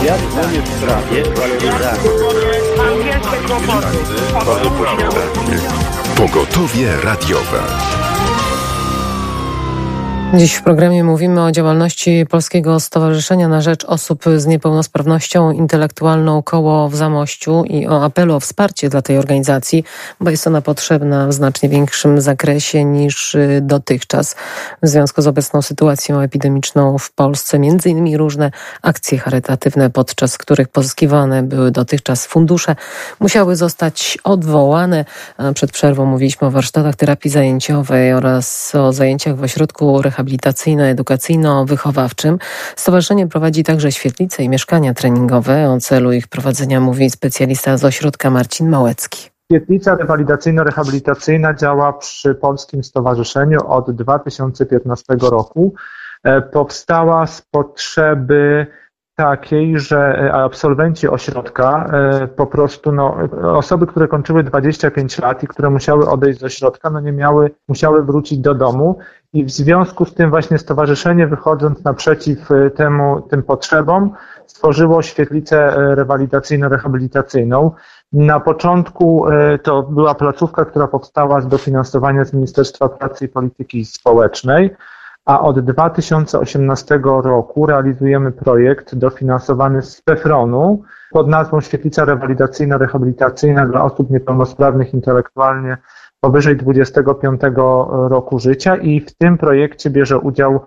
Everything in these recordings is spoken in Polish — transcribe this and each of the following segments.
Świat dzwoni w sprawie waloryzacji. Pogotowie radiowe. Dziś w programie mówimy o działalności Polskiego Stowarzyszenia na Rzecz Osób z Niepełnosprawnością Intelektualną Koło w Zamościu i o apelu o wsparcie dla tej organizacji, bo jest ona potrzebna w znacznie większym zakresie niż dotychczas w związku z obecną sytuacją epidemiczną w Polsce. Między innymi różne akcje charytatywne, podczas których pozyskiwane były dotychczas fundusze, musiały zostać odwołane. Przed przerwą mówiliśmy o warsztatach terapii zajęciowej oraz o zajęciach w ośrodku rehabilitacyjno-edukacyjno-wychowawczym. Stowarzyszenie prowadzi także świetlice i mieszkania treningowe. O celu ich prowadzenia mówi specjalista z ośrodka Marcin Małecki. Świetlica rewalidacyjno-rehabilitacyjna działa przy Polskim Stowarzyszeniu od 2015 roku. Powstała z potrzeby takiej, że absolwenci ośrodka, po prostu osoby, które kończyły 25 lat i które musiały odejść z ośrodka, musiały wrócić do domu i w związku z tym właśnie stowarzyszenie, wychodząc naprzeciw tym potrzebom, stworzyło świetlicę rewalidacyjno-rehabilitacyjną. Na początku to była placówka, która powstała z dofinansowania z Ministerstwa Pracy i Polityki Społecznej, a od 2018 roku realizujemy projekt dofinansowany z PFRON-u pod nazwą Świetlica Rewalidacyjno-Rehabilitacyjna dla osób niepełnosprawnych intelektualnie powyżej 25 roku życia i w tym projekcie bierze udział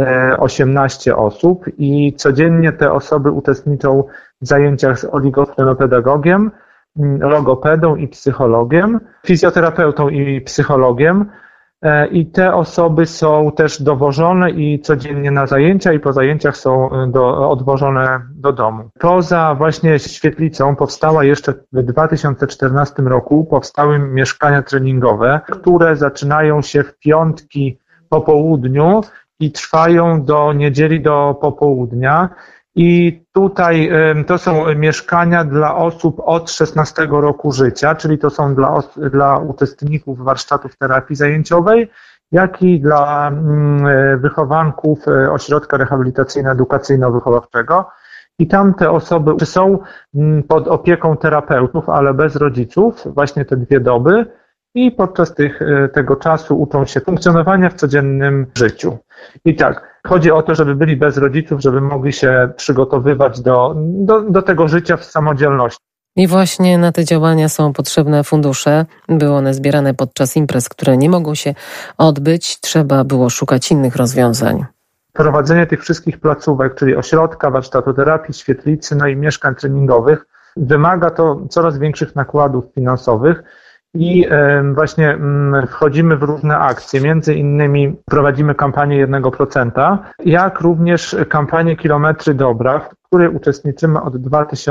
18 osób i codziennie te osoby uczestniczą w zajęciach z oligofrenopedagogiem, logopedą i psychologiem, fizjoterapeutą i psychologiem. I te osoby są też dowożone i codziennie na zajęcia i po zajęciach są odwożone do domu. Poza właśnie świetlicą powstała jeszcze w 2014 roku powstały mieszkania treningowe, które zaczynają się w piątki po południu i trwają do niedzieli do popołudnia. I tutaj to są mieszkania dla osób od 16 roku życia, czyli to są dla uczestników warsztatów terapii zajęciowej, jak i dla wychowanków ośrodka rehabilitacyjno-edukacyjno-wychowawczego. I tam te osoby są pod opieką terapeutów, ale bez rodziców, właśnie te 2 doby. I podczas tego czasu uczą się funkcjonowania w codziennym życiu. I tak, chodzi o to, żeby byli bez rodziców, żeby mogli się przygotowywać do tego życia w samodzielności. I właśnie na te działania są potrzebne fundusze. Były one zbierane podczas imprez, które nie mogą się odbyć. Trzeba było szukać innych rozwiązań. Prowadzenie tych wszystkich placówek, czyli ośrodka, warsztatu terapii, świetlicy, i mieszkań treningowych, wymaga to coraz większych nakładów finansowych. I właśnie wchodzimy w różne akcje, między innymi prowadzimy kampanię 1%, jak również kampanię Kilometry Dobra, w której uczestniczymy od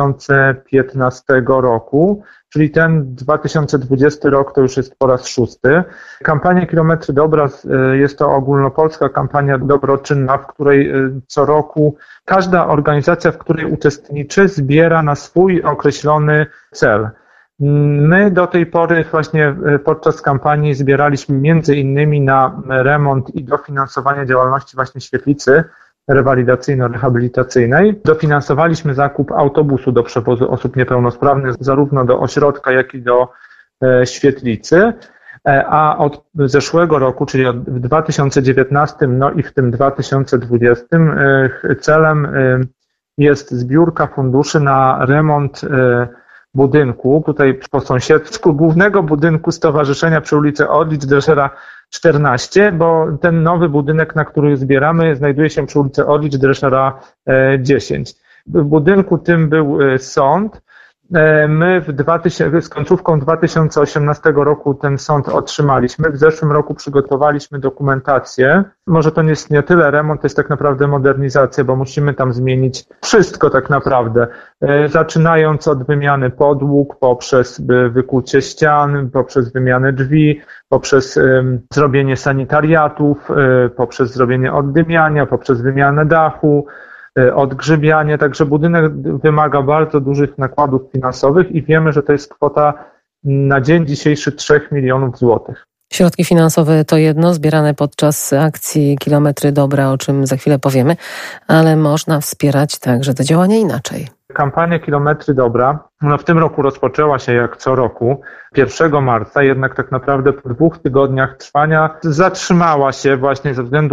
2015 roku, czyli ten 2020 rok to już jest po raz 6. Kampania Kilometry Dobra jest to ogólnopolska kampania dobroczynna, w której co roku każda organizacja, w której uczestniczy, zbiera na swój określony cel. My do tej pory właśnie podczas kampanii zbieraliśmy między innymi na remont i dofinansowanie działalności właśnie świetlicy rewalidacyjno-rehabilitacyjnej. Dofinansowaliśmy zakup autobusu do przewozu osób niepełnosprawnych zarówno do ośrodka, jak i do świetlicy. A od zeszłego roku, czyli w 2019, i w tym 2020 celem jest zbiórka funduszy na remont budynku, tutaj po sąsiedzku, głównego budynku stowarzyszenia przy ulicy Orlicz-Dreschera 14, bo ten nowy budynek, na który zbieramy, znajduje się przy ulicy Orlicz-Dreschera 10. W budynku tym był sąd. My z końcówką 2018 roku ten sąd otrzymaliśmy. W zeszłym roku przygotowaliśmy dokumentację. Może to jest nie tyle remont, to jest tak naprawdę modernizacja, bo musimy tam zmienić wszystko tak naprawdę. Zaczynając od wymiany podłóg, poprzez wykucie ścian, poprzez wymianę drzwi, poprzez zrobienie sanitariatów, poprzez zrobienie oddymiania, poprzez wymianę dachu, odgrzybianie, także budynek wymaga bardzo dużych nakładów finansowych i wiemy, że to jest kwota na dzień dzisiejszy 3 milionów złotych. Środki finansowe to jedno, zbierane podczas akcji Kilometry Dobra, o czym za chwilę powiemy, ale można wspierać także te działania inaczej. Kampania Kilometry Dobra w tym roku rozpoczęła się jak co roku 1 marca, jednak tak naprawdę po 2 tygodniach trwania zatrzymała się właśnie ze względu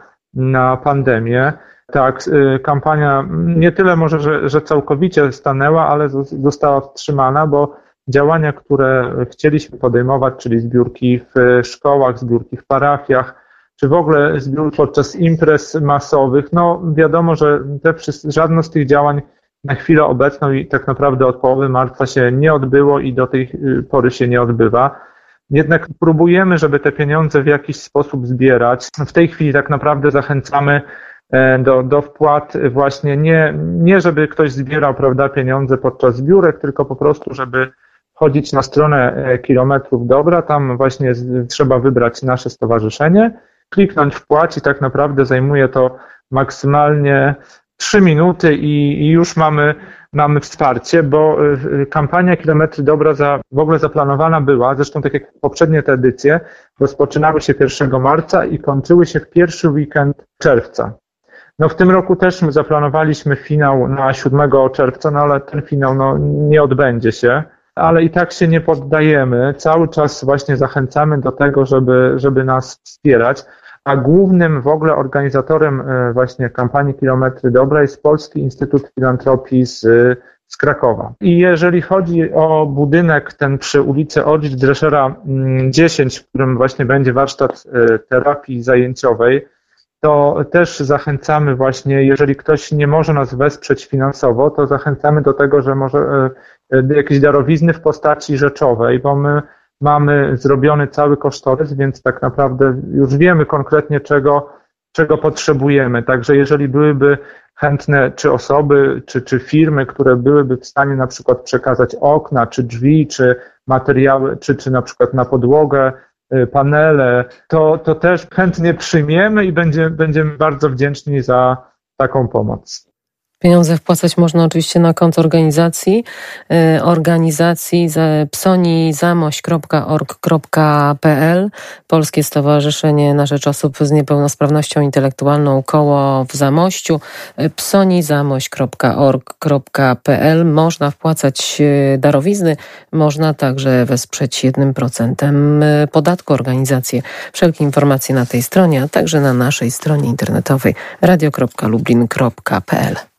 na pandemię. Tak, kampania nie tyle może, że całkowicie stanęła, ale została wstrzymana, bo działania, które chcieliśmy podejmować, czyli zbiórki w szkołach, zbiórki w parafiach, czy w ogóle zbiórki podczas imprez masowych, wiadomo, że żadne z tych działań na chwilę obecną i tak naprawdę od połowy marca się nie odbyło i do tej pory się nie odbywa. Jednak próbujemy, żeby te pieniądze w jakiś sposób zbierać. W tej chwili tak naprawdę zachęcamy do wpłat właśnie nie żeby ktoś zbierał, pieniądze podczas zbiórek, tylko po prostu, żeby wchodzić na stronę Kilometrów Dobra, tam właśnie trzeba wybrać nasze stowarzyszenie, kliknąć wpłać i tak naprawdę zajmuje to maksymalnie 3 minuty i już mamy wsparcie, bo kampania Kilometry Dobra w ogóle zaplanowana była, zresztą tak jak poprzednie te edycje, rozpoczynały się 1 marca i kończyły się w pierwszy weekend czerwca. W tym roku też my zaplanowaliśmy finał na 7 czerwca, ale ten finał nie odbędzie się, ale i tak się nie poddajemy. Cały czas właśnie zachęcamy do tego, żeby nas wspierać, a głównym w ogóle organizatorem właśnie kampanii Kilometry Dobra jest Polski Instytut Filantropii z Krakowa. I jeżeli chodzi o budynek ten przy ulicy Oldrich Dreschera 10, w którym właśnie będzie warsztat terapii zajęciowej, to też zachęcamy właśnie, jeżeli ktoś nie może nas wesprzeć finansowo, to zachęcamy do tego, że może jakieś darowizny w postaci rzeczowej, bo my mamy zrobiony cały kosztorys, więc tak naprawdę już wiemy konkretnie, czego potrzebujemy. Także jeżeli byłyby chętne czy osoby, czy firmy, które byłyby w stanie na przykład przekazać okna, czy drzwi, czy materiały, czy na przykład na podłogę, panele, to też chętnie przyjmiemy i będziemy bardzo wdzięczni za taką pomoc. Pieniądze wpłacać można oczywiście na konto organizacji psonizamość.org.pl, Polskie Stowarzyszenie na Rzecz Osób z Niepełnosprawnością Intelektualną Koło w Zamościu, psonizamość.org.pl. Można wpłacać darowizny, można także wesprzeć 1% podatku organizację. Wszelkie informacje na tej stronie, a także na naszej stronie internetowej radio.lublin.pl.